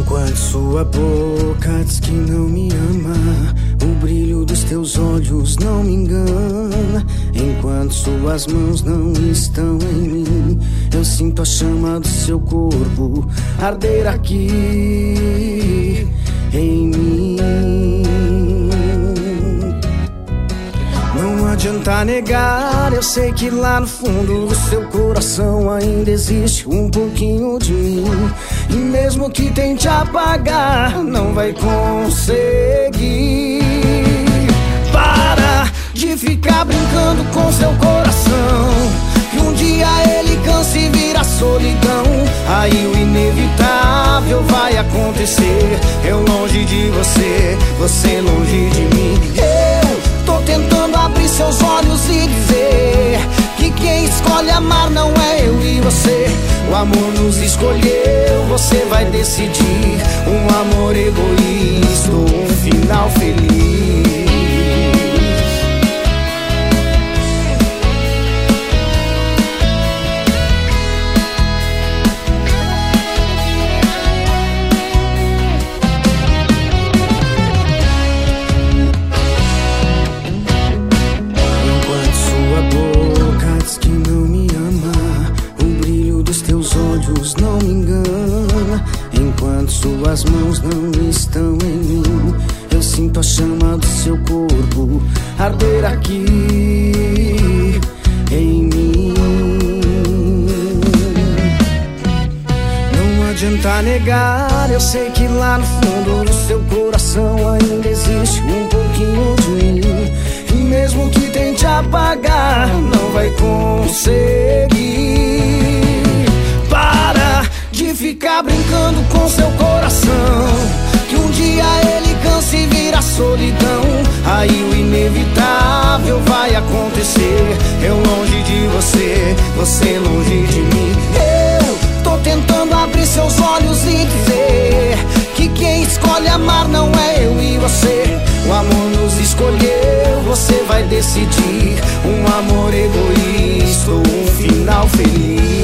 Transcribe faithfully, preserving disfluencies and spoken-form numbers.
Enquanto sua boca diz que não me ama, o brilho dos teus olhos não me engana. Enquanto suas mãos não estão em mim, eu sinto a chama do seu corpo arder aqui em mim. Não adianta negar, eu sei que lá no fundo do seu coração ainda existe um pouquinho de mim. E mesmo que tente apagar, não vai conseguir. Para de ficar brincando com seu coração, que um dia ele canse e vira solidão. Aí o inevitável vai acontecer, eu longe de você, você longe de mim. Eu tô tentando abrir seus olhos e dizer que quem escolhe amar não é eu e você. O amor nos escolheu, você vai decidir. Um amor egoísta ou um final feliz. Não me engana. Enquanto suas mãos não estão em mim, eu sinto a chama do seu corpo arder aqui em mim. Não adianta negar, eu sei que lá no fundo do seu coração ainda existe um pouquinho de mim. E mesmo que tente apagar, não vai conseguir. De ficar brincando com seu coração, que um dia ele canse e vira solidão. Aí o inevitável vai acontecer, eu longe de você, você longe de mim. Eu tô tentando abrir seus olhos e dizer que quem escolhe amar não é eu e você. O amor nos escolheu, você vai decidir. Um amor egoísta ou um final feliz.